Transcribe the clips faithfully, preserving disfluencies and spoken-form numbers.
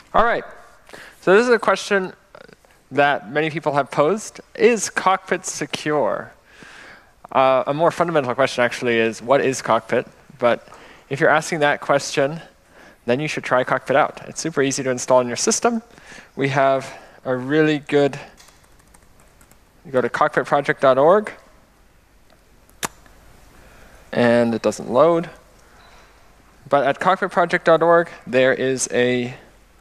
All right. So this is a question that many people have posed. Is Cockpit secure? Uh, a more fundamental question actually is, what is Cockpit? But if you're asking that question, then you should try Cockpit out. It's super easy to install in your system. We have a really good, you go to cockpit project dot org, and it doesn't load. But at cockpit project dot org, there is a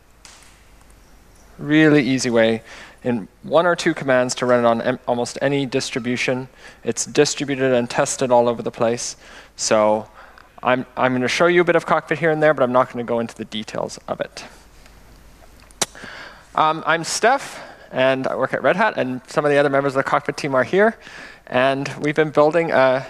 really easy way in one or two commands to run it on em almost any distribution. It's distributed and tested all over the place. So I'm, I'm going to show you a bit of Cockpit here and there, but I'm not going to go into the details of it. Um, I'm Steph, and I work at Red Hat, and some of the other members of the Cockpit team are here. And we've been building a,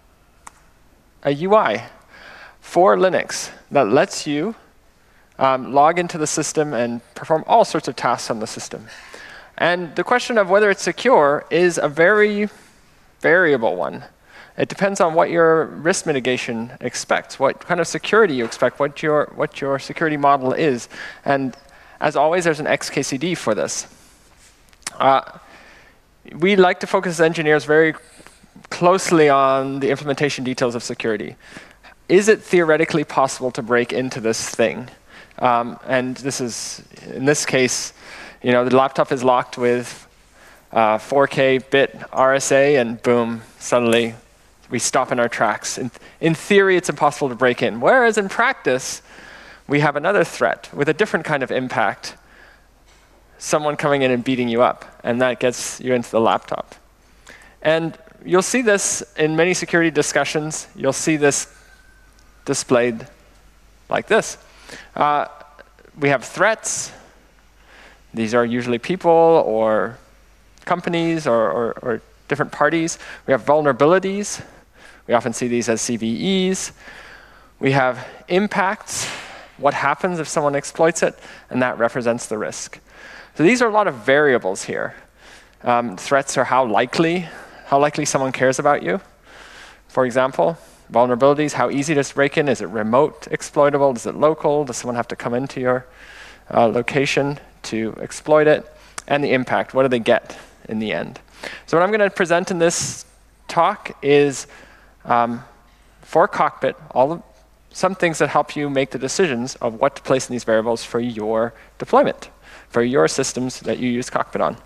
a U I for Linux that lets you um, log into the system and perform all sorts of tasks on the system. And the question of whether it's secure is a very variable one. It depends on what your risk mitigation expects, what kind of security you expect, what your, what your security model is. And as always, there's an X K C D for this. Uh, we like to focus as engineers very closely on the implementation details of security. Is it theoretically possible to break into this thing? Um, and this is, in this case, you know, the laptop is locked with uh, four K bit R S A, and boom, suddenly we stop in our tracks. In, in theory, it's impossible to break in. Whereas in practice, we have another threat with a different kind of impact. Someone coming in and beating you up, and that gets you into the laptop. And you'll see this in many security discussions. You'll see this displayed like this. Uh, we have threats. These are usually people or companies or, or, or different parties. We have vulnerabilities. We often see these as C V Es. We have impacts. What happens if someone exploits it? And that represents the risk. So these are a lot of variables here. Um, threats are how likely, how likely someone cares about you. For example, vulnerabilities, how easy to break in. Is it remote exploitable? Is it local? Does someone have to come into your uh, location to exploit it? And the impact, what do they get in the end? So what I'm going to present in this talk is um, for Cockpit, all of, some things that help you make the decisions of what to place in these variables for your deployment, for your systems that you use Cockpit on.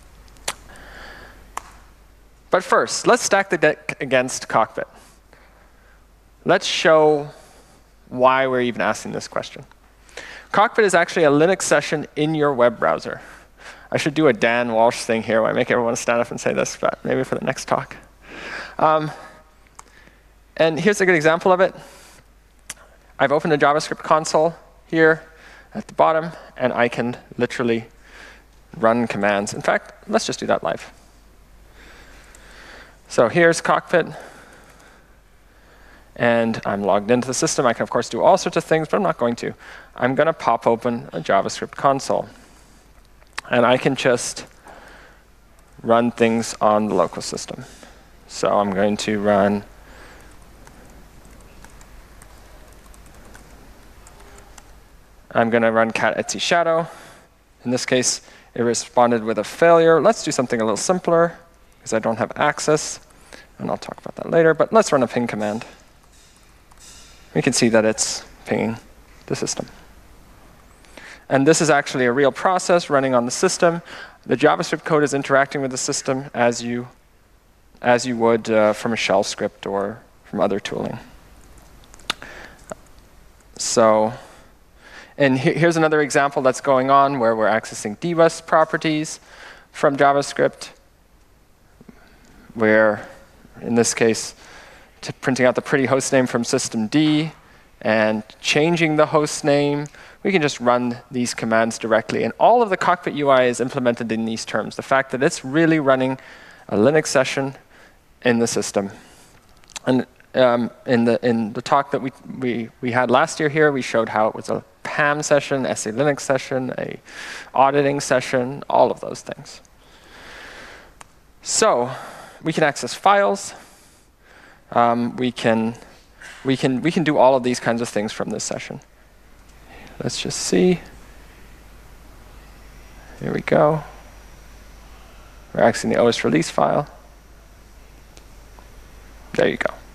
But first, let's stack the deck against Cockpit. Let's show why we're even asking this question. Cockpit is actually a Linux session in your web browser. I should do a Dan Walsh thing here where I make everyone stand up and say this, but maybe for the next talk. Um, and here's a good example of it. I've opened a JavaScript console here at the bottom, and I can literally run commands. In fact, let's just do that live. So here's Cockpit. And I'm logged into the system. I can, of course, do all sorts of things, but I'm not going to. I'm going to pop open a JavaScript console. And I can just run things on the local system. So I'm going to run I'm going to run cat etc shadow. In this case, it responded with a failure. Let's do something a little simpler, because I don't have access. And I'll talk about that later. But let's run a ping command. We can see that it's pinging the system. And this is actually a real process running on the system. The JavaScript code is interacting with the system as you, as you would uh, from a shell script or from other tooling. So, and he here's another example that's going on where we're accessing dbus properties from JavaScript, where, in this case, to printing out the pretty host name from systemd and changing the host name. We can just run these commands directly. And all of the Cockpit U I is implemented in these terms. The fact that it's really running a Linux session in the system. And um, in, the, in the talk that we, we, we had last year here, we showed how it was a P A M session, S A Linux session, a auditing session, all of those things. So we can access files. Um, we can, we can, we can do all of these kinds of things from this session. Let's just see. Here we go. We're accessing the O S release file. There you go.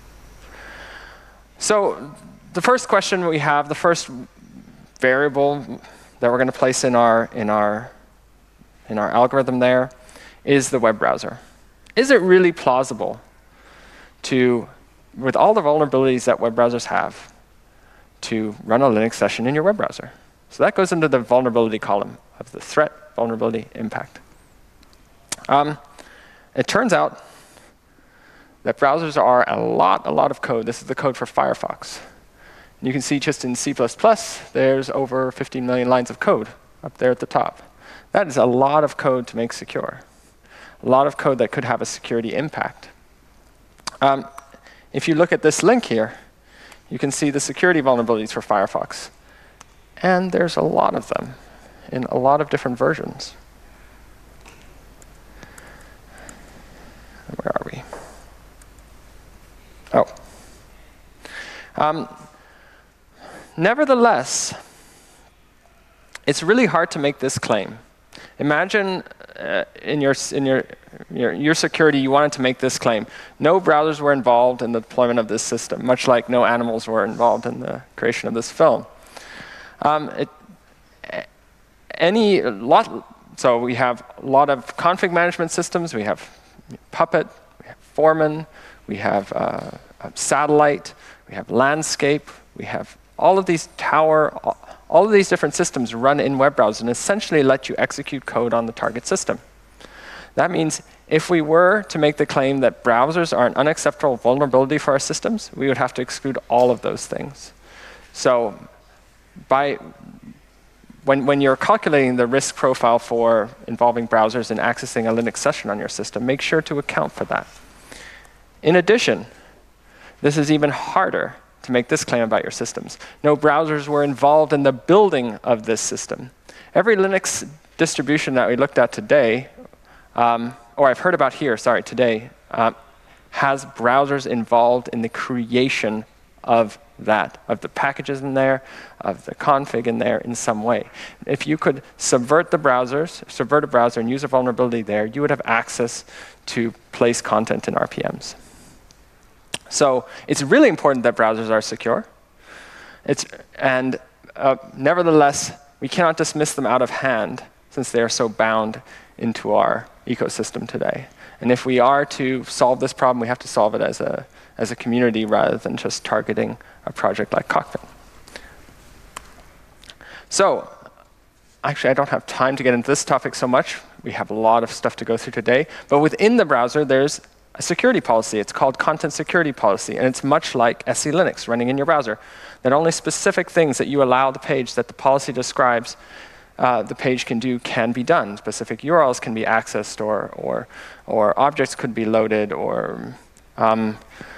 So the first question we have, the first variable that we're going to place in our in our in our algorithm there is the web browser. Is it really plausible to, with all the vulnerabilities that web browsers have, to run a Linux session in your web browser? So that goes into the vulnerability column of the threat, vulnerability, impact. Um, it turns out that browsers are a lot, a lot of code. This is the code for Firefox. And you can see just in C plus plus, there's over fifteen million lines of code up there at the top. That is a lot of code to make secure. A lot of code that could have a security impact. Um, if you look at this link here, you can see the security vulnerabilities for Firefox. And there's a lot of them in a lot of different versions. Where are we? Oh. Um, nevertheless, it's really hard to make this claim. Imagine uh, in your in your, your your security, you wanted to make this claim. No browsers were involved in the deployment of this system, much like no animals were involved in the creation of this film. Um, it, any lot. So we have a lot of config management systems. We have Puppet, we have Foreman, we have uh, Satellite, we have Landscape, we have all of these Tower. All of these different systems run in web browsers and essentially let you execute code on the target system. That means if we were to make the claim that browsers are an unacceptable vulnerability for our systems, we would have to exclude all of those things. So by, when, when you're calculating the risk profile for involving browsers and accessing a Linux session on your system, make sure to account for that. In addition, this is even harder to make this claim about your systems. No browsers were involved in the building of this system. Every Linux distribution that we looked at today, um, or I've heard about here, sorry, today, uh, has browsers involved in the creation of that, of the packages in there, of the config in there in some way. If you could subvert the browsers, subvert a browser and use a vulnerability there, you would have access to place content in R P Ms. So it's really important that browsers are secure. It's, and uh, nevertheless, we cannot dismiss them out of hand since they are so bound into our ecosystem today. And if we are to solve this problem, we have to solve it as a, as a community rather than just targeting a project like Cockpit. So actually, I don't have time to get into this topic so much. We have a lot of stuff to go through today. But within the browser, there's a security policy. It's called Content Security Policy, and it's much like S E Linux running in your browser, that only specific things that you allow the page that the policy describes uh, the page can do can be done. Specific U R Ls can be accessed, or, or, or objects could be loaded, or um,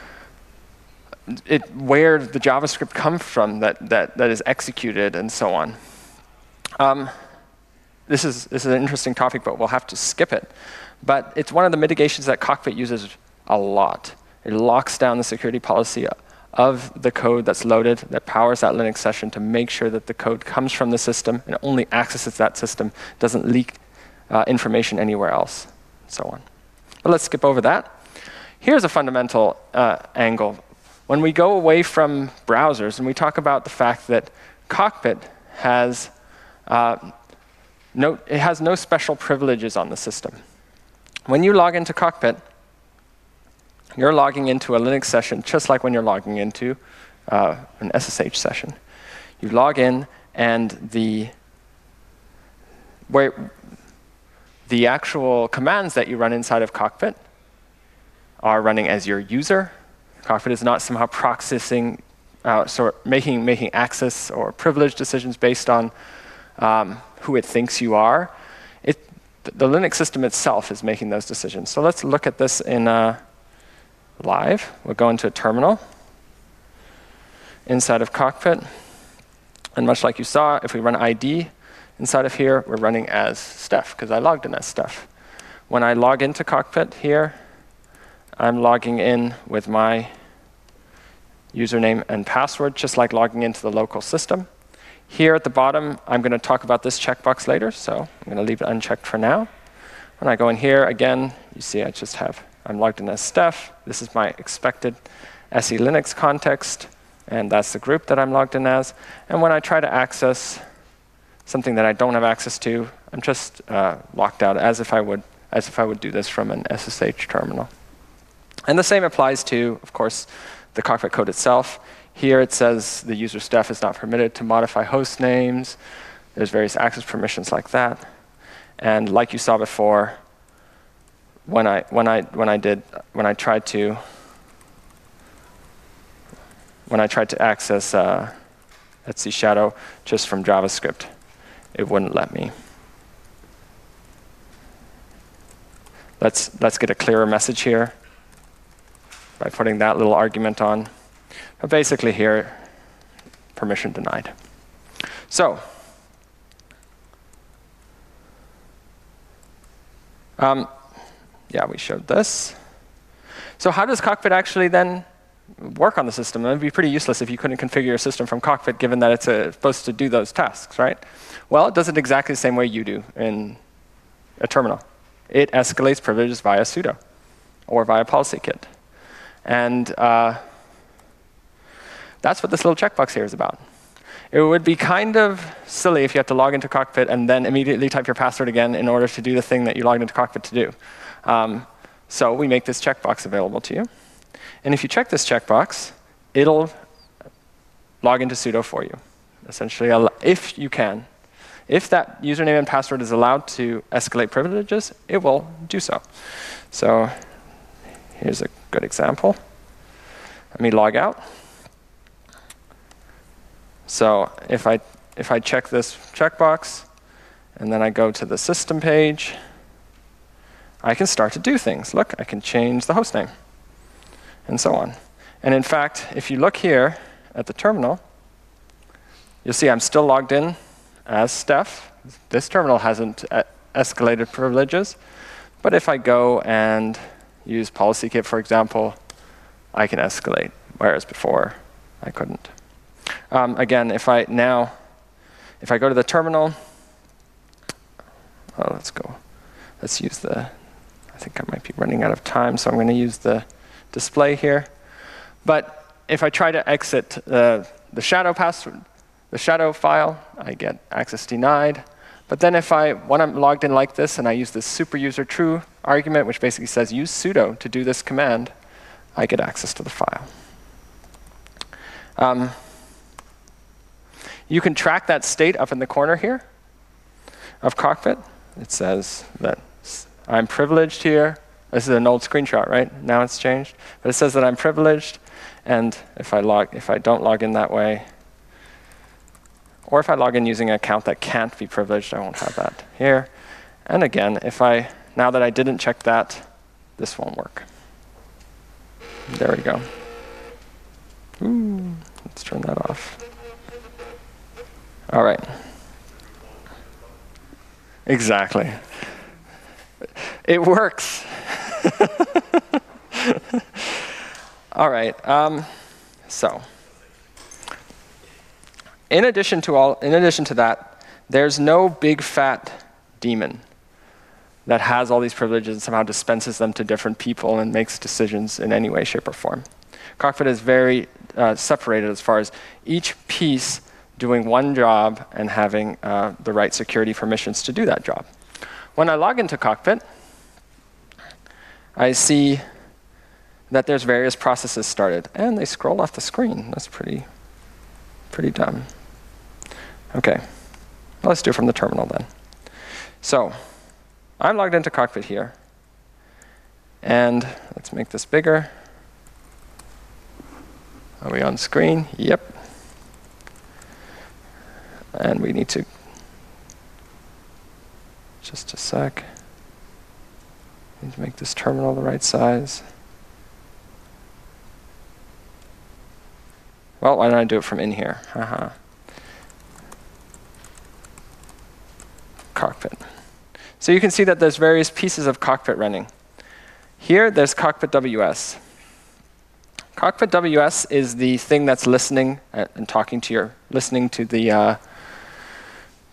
it, where the JavaScript comes from that, that, that is executed, and so on. Um, this is, this is an interesting topic, but we'll have to skip it. But it's one of the mitigations that Cockpit uses a lot. It locks down the security policy of the code that's loaded, that powers that Linux session, to make sure that the code comes from the system and only accesses that system, doesn't leak uh, information anywhere else, and so on. But let's skip over that. Here's a fundamental uh, angle. When we go away from browsers and we talk about the fact that Cockpit has, uh, no, it has no special privileges on the system. When you log into Cockpit, you're logging into a Linux session just like when you're logging into uh, an S S H session. You log in, and the, where, the actual commands that you run inside of Cockpit are running as your user. Cockpit is not somehow processing, uh, sort making, making access or privilege decisions based on um, who it thinks you are. It, the Linux system itself is making those decisions. So let's look at this in uh, live. We'll go into a terminal inside of Cockpit. And much like you saw, if we run I D inside of here, we're running as Steph, because I logged in as Steph. When I log into Cockpit here, I'm logging in with my username and password, just like logging into the local system. Here at the bottom, I'm going to talk about this checkbox later, so I'm going to leave it unchecked for now. When I go in here, again, you see I just have, I'm logged in as Steph. This is my expected S E Linux context, and that's the group that I'm logged in as. And when I try to access something that I don't have access to, I'm just uh, locked out as if I would as if I would do this from an S S H terminal. And the same applies to, of course, the Cockpit code itself. Here it says the user Steph is not permitted to modify host names. There's various access permissions like that. And like you saw before, when I when I when I did when I tried to when I tried to access uh, Etsy Shadow just from JavaScript, it wouldn't let me. Let's, let's get a clearer message here by putting that little argument on. But basically here, permission denied. So, um, yeah, we showed this. So how does Cockpit actually then work on the system? It would be pretty useless if you couldn't configure your system from Cockpit, given that it's uh, supposed to do those tasks, right? Well, it does it exactly the same way you do in a terminal. It escalates privileges via sudo or via PolicyKit. And uh, that's what this little checkbox here is about. It would be kind of silly if you had to log into Cockpit and then immediately type your password again in order to do the thing that you logged into Cockpit to do. Um, so we make this checkbox available to you. And if you check this checkbox, it'll log into sudo for you, essentially, if you can. If that username and password is allowed to escalate privileges, it will do so. So here's a good example. Let me log out. So if I, if I check this checkbox, and then I go to the system page, I can start to do things. Look, I can change the host name, and so on. And in fact, if you look here at the terminal, you'll see I'm still logged in as Steph. This terminal hasn't uh, escalated privileges. But if I go and use PolicyKit, for example, I can escalate, whereas before I couldn't. Um, again, if I now, if I go to the terminal, oh, let's go. Let's use the, I think I might be running out of time, so I'm going to use the display here. But if I try to exit uh, the shadow password, the shadow file, I get access denied. But then if I, when I'm logged in like this and I use this super user true argument, which basically says use sudo to do this command, I get access to the file. Um, you can track that state up in the corner here of Cockpit. It says that I'm privileged here. This is an old screenshot, right? Now it's changed. But it says that I'm privileged. And if I log, if I don't log in that way, or if I log in using an account that can't be privileged, I won't have that here. And again, if I, now that I didn't check that, this won't work. There we go. Ooh, let's turn that off. All right. Exactly. It works. All right. Um, so. In addition to all, in addition to that, there's no big fat daemon that has all these privileges and somehow dispenses them to different people and makes decisions in any way, shape, or form. Cockpit is very uh, separated as far as each piece doing one job and having uh, the right security permissions to do that job. When I log into Cockpit, I see that there's various processes started, and they scroll off the screen. That's pretty, pretty dumb. OK, well, let's do it from the terminal then. So I'm logged into Cockpit here. And let's make this bigger. Are we on screen? Yep. And we need to, just a sec. Need to make this terminal the right size. Well, why don't I do it from in here? Haha. Cockpit. So you can see that there's various pieces of Cockpit running. Here, there's Cockpit W S. Cockpit W S is the thing that's listening and talking to your, listening to the, uh,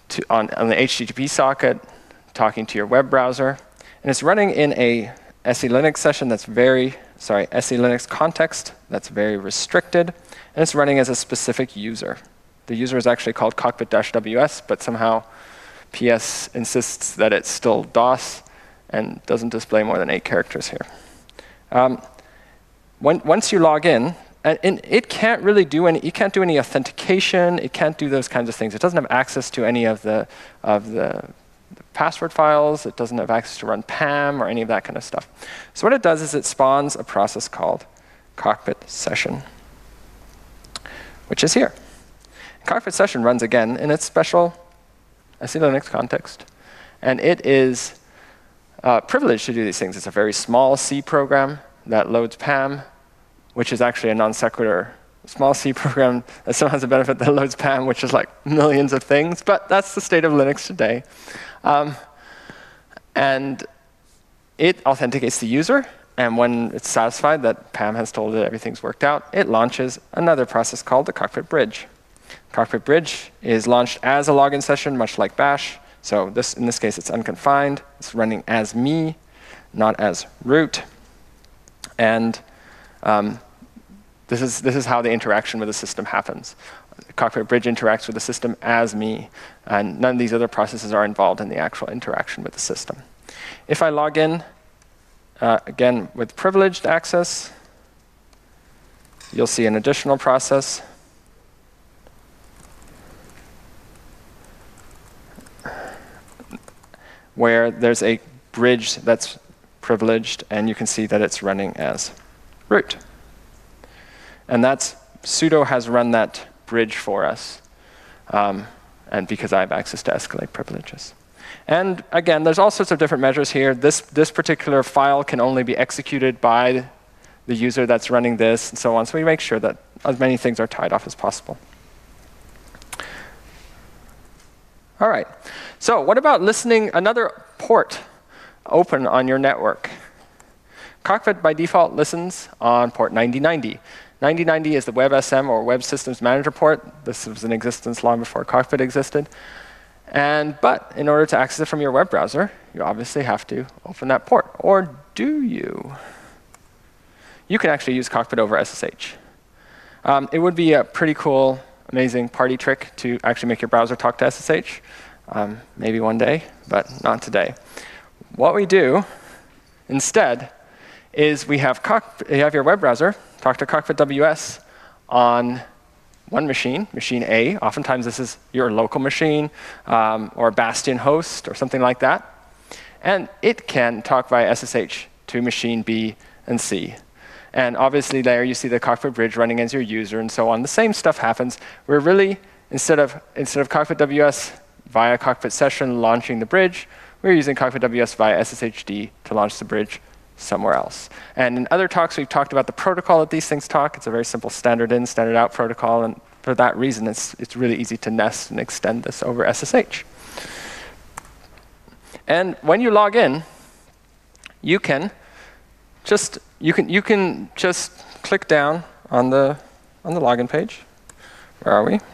to, on, on the H T T P socket, talking to your web browser. And it's running in a S E Linux session that's very, sorry, S E Linux context that's very restricted. And it's running as a specific user. The user is actually called cockpit-W S, but somehow P S insists that it's still DOS and doesn't display more than eight characters here. Um, when, once you log in, and, and it can't really do any, you can't do any authentication, it can't do those kinds of things. It doesn't have access to any of the, of the, the password files, it doesn't have access to run P A M or any of that kind of stuff. So what it does is it spawns a process called cockpit session, which is here. Cockpit session runs again in its special S E Linux context. And it is uh, privileged to do these things. It's a very small C program that loads P A M, which is actually a non sequitur. Small C program that still has a benefit that loads P A M, which is like millions of things. But that's the state of Linux today. Um, and it authenticates the user. And when it's satisfied that P A M has told it everything's worked out, it launches another process called the Cockpit Bridge. Cockpit Bridge is launched as a login session, much like Bash. So this, in this case, it's unconfined. It's running as me, not as root. And um, this is, this is how the interaction with the system happens. The Cockpit Bridge interacts with the system as me, and none of these other processes are involved in the actual interaction with the system. If I log in, uh, again, with privileged access, you'll see an additional process. Where there's a bridge that's privileged, and you can see that it's running as root. And that's, sudo has run that bridge for us, um, and because I have access to escalate privileges. And again, there's all sorts of different measures here. This, this particular file can only be executed by the user that's running this, and so on. So we make sure that as many things are tied off as possible. All right. So what about listening another port open on your network? Cockpit by default listens on port ninety ninety. ninety ninety is the WebSM or Web Systems Manager port. This was in existence long before Cockpit existed. And but in order to access it from your web browser, you obviously have to open that port. Or do you? You can actually use Cockpit over S S H. Um, it would be a pretty cool, amazing party trick to actually make your browser talk to S S H. Um, maybe one day, but not today. What we do instead is we have, you have your web browser talk to Cockpit W S on one machine, machine A. Oftentimes this is your local machine um, or a Bastion host or something like that. And it can talk via S S H to machine B and C. And obviously there you see the Cockpit Bridge running as your user and so on. The same stuff happens. We're really, instead of, instead of Cockpit W S via Cockpit Session launching the bridge, we're using Cockpit W S via S S H D to launch the bridge somewhere else. And in other talks, we've talked about the protocol that these things talk. It's a very simple standard in, standard out protocol. And for that reason, it's, it's really easy to nest and extend this over S S H. And when you log in, you can just, you can, you can just click down on the, on the login page. Where are we?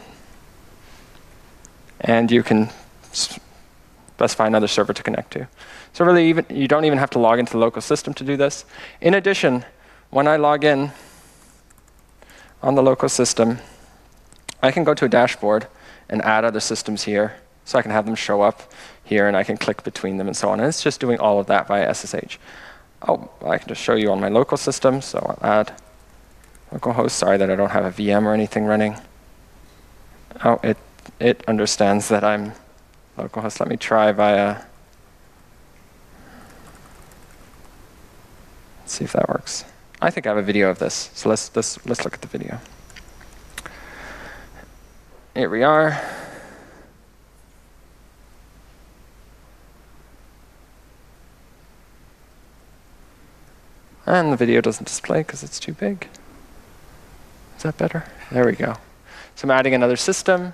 And you can specify another server to connect to. So really, even, you don't even have to log into the local system to do this. In addition, when I log in on the local system, I can go to a dashboard and add other systems here. So I can have them show up here, and I can click between them and so on. And it's just doing all of that via S S H. Oh, well, I can just show you on my local system. So I'll add localhost. Sorry that I don't have a V M or anything running. Oh, it It understands that I'm localhost. Let me try via. Let's see if that works. I think I have a video of this, so let's let's let's look at the video. Here we are. And the video doesn't display because it's too big. Is that better? There we go. So I'm adding another system.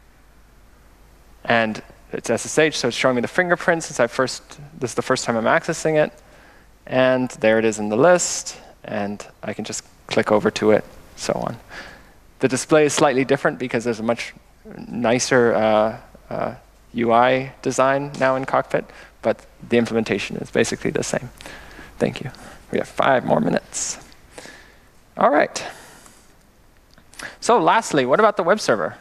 And it's S S H, so it's showing me the fingerprint since I first, this is the first time I'm accessing it. And there it is in the list. And I can just click over to it, so on. The display is slightly different because there's a much nicer uh, uh, U I design now in Cockpit, but the implementation is basically the same. Thank you. We have five more minutes. All right. So lastly, what about the web server?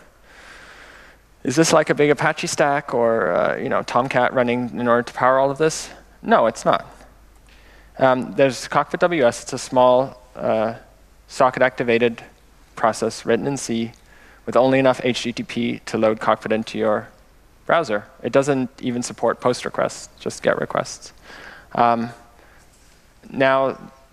Is this like a big Apache stack or uh, you know, Tomcat running in order to power all of this? No, it's not. Um, there's Cockpit W S. It's a small uh, socket-activated process written in C with only enough H T T P to load Cockpit into your browser. It doesn't even support POST requests, just GET requests. Um, now,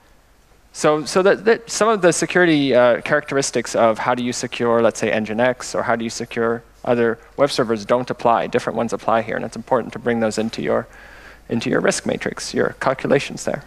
so so that, that some of the security uh, characteristics of how do you secure, let's say, Nginx, or how do you secure other web servers don't apply. Different ones apply here, and it's important to bring those into your into your risk matrix, your calculations there.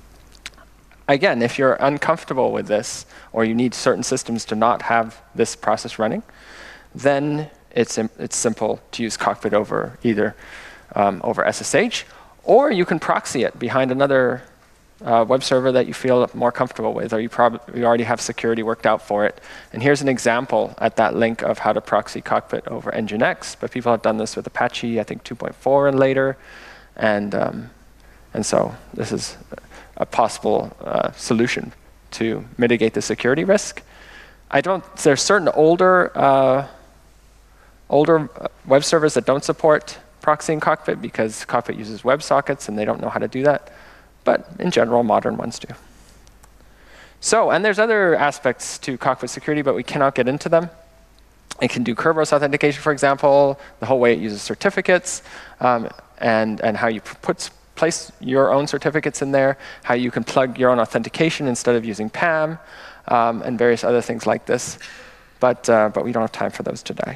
Again, if you're uncomfortable with this, or you need certain systems to not have this process running, then it's it's simple to use Cockpit over either um, over S S H, or you can proxy it behind another uh, web server that you feel more comfortable with, or you probably you already have security worked out for it. And here's an example at that link of how to proxy Cockpit over Nginx. But people have done this with Apache, I think two point four and later, and um, and so this is a possible uh, solution to mitigate the security risk. I don't. There's certain older uh, older web servers that don't support proxying Cockpit because Cockpit uses WebSockets and they don't know how to do that. But in general, modern ones do. So, and there's other aspects to Cockpit security, but we cannot get into them. It can do Kerberos authentication, for example, the whole way it uses certificates, um, and, and how you put, place your own certificates in there, how you can plug your own authentication instead of using P A M, um, and various other things like this. But, uh, but we don't have time for those today.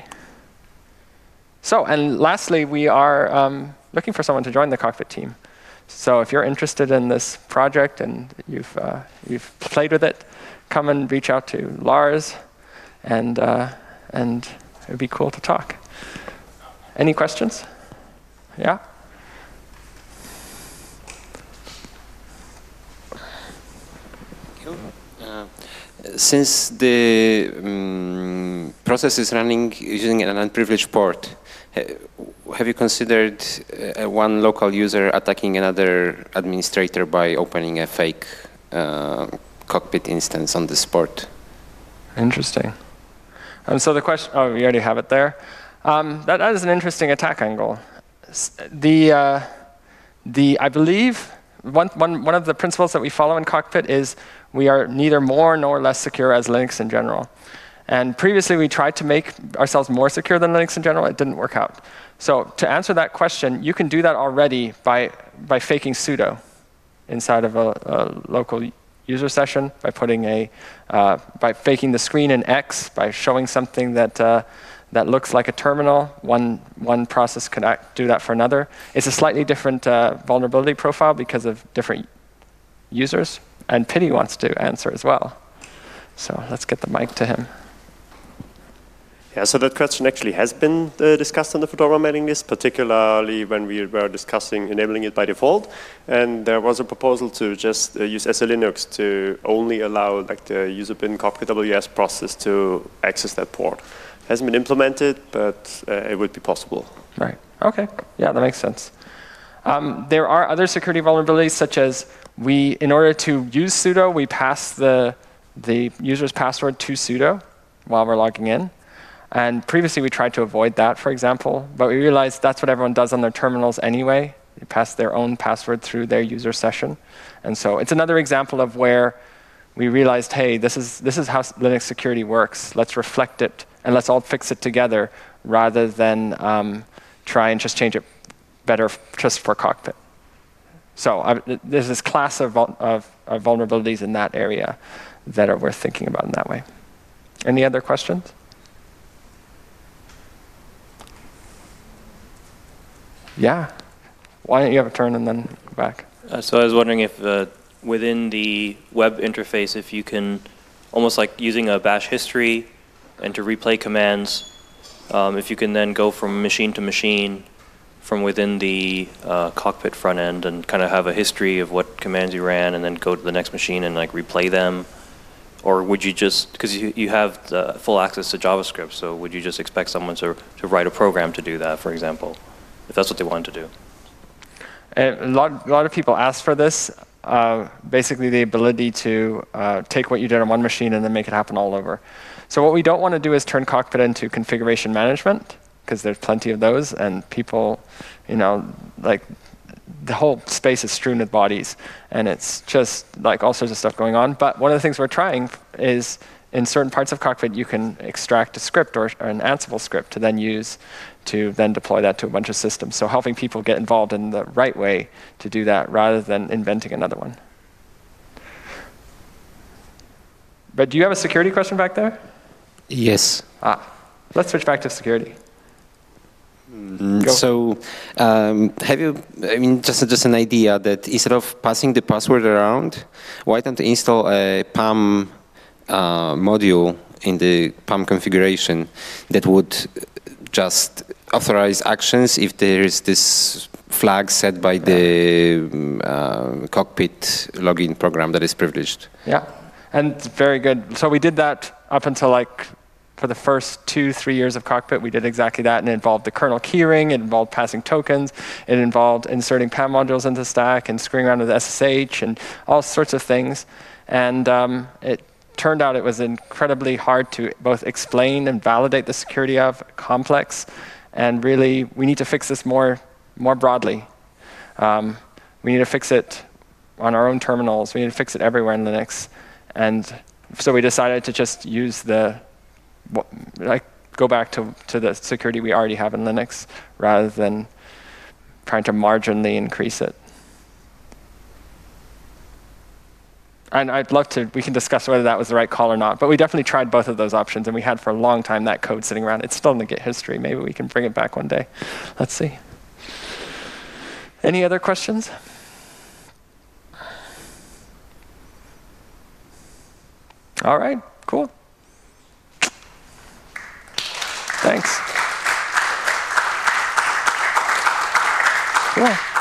So, and lastly, we are um, looking for someone to join the Cockpit team. So if you're interested in this project and you've, uh, you've played with it, come and reach out to Lars, and, uh, and it would be cool to talk. Any questions? Yeah? Uh, since the um, process is running using an unprivileged port, have you considered uh, one local user attacking another administrator by opening a fake uh, Cockpit instance on this port? Interesting. Um, so the question, oh, you already have it there. Um, that, that is an interesting attack angle. The, uh, the I believe, one, one, one of the principles that we follow in Cockpit is we are neither more nor less secure as Linux in general. And previously, we tried to make ourselves more secure than Linux in general. It didn't work out. So to answer that question, you can do that already by, by faking sudo inside of a, a local user session, by putting a, uh, by faking the screen in X, by showing something that, uh, that looks like a terminal. One, one process could act, do that for another. It's a slightly different uh, vulnerability profile because of different users. And Pity wants to answer as well. So let's get the mic to him. Yeah, so that question actually has been uh, discussed on the Fedora mailing list, particularly when we were discussing enabling it by default. And there was a proposal to just uh, use S L Linux to only allow like the user bin Cockpit W S process to access that port. It hasn't been implemented, but uh, it would be possible. Right. OK. Yeah, that makes sense. Um, there are other security vulnerabilities, such as we, in order to use sudo, we pass the, the user's password to sudo while we're logging in. And previously, we tried to avoid that, for example. But we realized that's what everyone does on their terminals anyway. They pass their own password through their user session. And so it's another example of where we realized, hey, this is, this is how Linux security works. Let's reflect it, and let's all fix it together, rather than um, try and just change it better just for Cockpit. So uh, there's this class of, of, of vulnerabilities in that area that are worth thinking about in that way. Any other questions? Yeah. Why don't you have a turn and then go back? Uh, so I was wondering if uh, within the web interface, if you can, almost like using a bash history and to replay commands, um, if you can then go from machine to machine from within the uh, Cockpit front end and kind of have a history of what commands you ran and then go to the next machine and like replay them? Or would you just, because you, you have the full access to JavaScript, so would you just expect someone to, to write a program to do that, for example? if that's what they wanted to do. And a lot, a lot of people ask for this, uh, basically the ability to uh, take what you did on one machine and then make it happen all over. So what we don't want to do is turn Cockpit into configuration management, because there's plenty of those, and people, you know, like, the whole space is strewn with bodies, and it's just like all sorts of stuff going on. But one of the things we're trying is, in certain parts of Cockpit, you can extract a script or, or an Ansible script to then use to then deploy that to a bunch of systems. So helping people get involved in the right way to do that rather than inventing another one. But do you have a security question back there? Yes. Ah, let's switch back to security. Mm, so, um, have you, I mean, just, just an idea that instead of passing the password around, why don't you install a P A M uh, module in the P A M configuration that would just authorize actions if there is this flag set by the uh, Cockpit login program that is privileged? Yeah, and very good. So we did that up until like, for the first two, three years of Cockpit, we did exactly that, and it involved the kernel keyring, it involved passing tokens, it involved inserting P A M modules into the stack and screwing around with S S H and all sorts of things. And um, it turned out it was incredibly hard to both explain and validate the security of, complex, and really, we need to fix this more, more broadly. Um, we need to fix it on our own terminals, we need to fix it everywhere in Linux. And so we decided to just use the like go back to, to the security we already have in Linux rather than trying to marginally increase it. And I'd love to, we can discuss whether that was the right call or not, but we definitely tried both of those options, and we had for a long time that code sitting around. It's still in the Git history. Maybe we can bring it back one day. Let's see. Any other questions? All right, cool. Thanks. Cool.